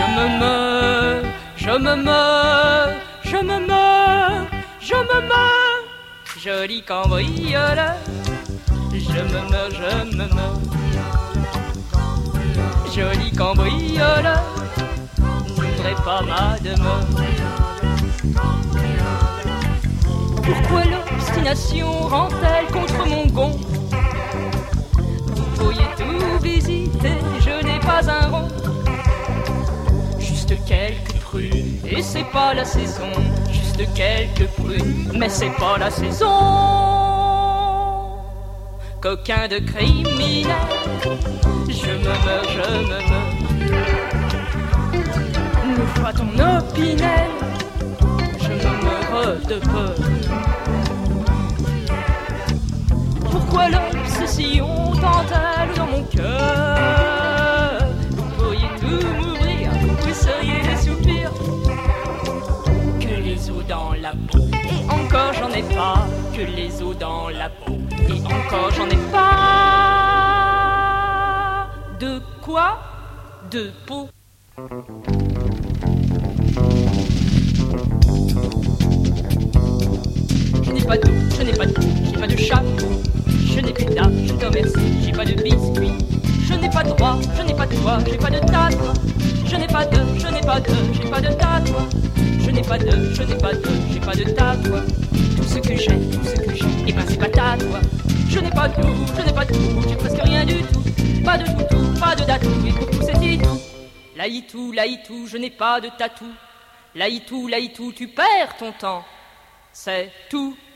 me meurs, je me meurs, je me meurs, je me meurs, joli cambrioleur. Je me meurs, je me meurs, joli cambrioleur, n'ouvrez pas ma demeure. Pourquoi l'obstination rend-elle contre mon gond? Vous pourriez tout visiter, je n'ai pas un rond. Juste quelques prunes, et c'est pas la saison. Juste quelques prunes, mais c'est pas la saison. Coquin de criminel, je me meurs, je me meurs. Une fois ton opinel, je me meurs de peur. Pourquoi l'obsession tend-elle dans mon cœur? Vous pourriez tout m'ouvrir, vous seriez des soupirs. Que les os dans la peau, et encore j'en ai pas. Que les os dans la peau, et encore j'en ai pas. De quoi? De peau. Je n'ai pas d'eau, je n'ai pas de peau, j'ai pas de chapeau. Je n'ai plus d'âme, je te remercie, j'ai pas de biscuit. Je n'ai pas de droit, je n'ai pas de toi, j'ai pas de tatouage. Je n'ai pas de, je n'ai pas de, j'ai pas de tatouage. Je n'ai pas de, je n'ai pas de, j'ai pas de tatouage. Tout ce que j'ai, eh ben c'est pas tatouage. Je n'ai pas de tout, je n'ai pas de tout, j'ai presque rien du tout. Pas de toutou, pas de datou, et pour tout c'est itou. Laïtou, je n'ai pas de tatou. Laïtou, tu perds ton temps, c'est tout.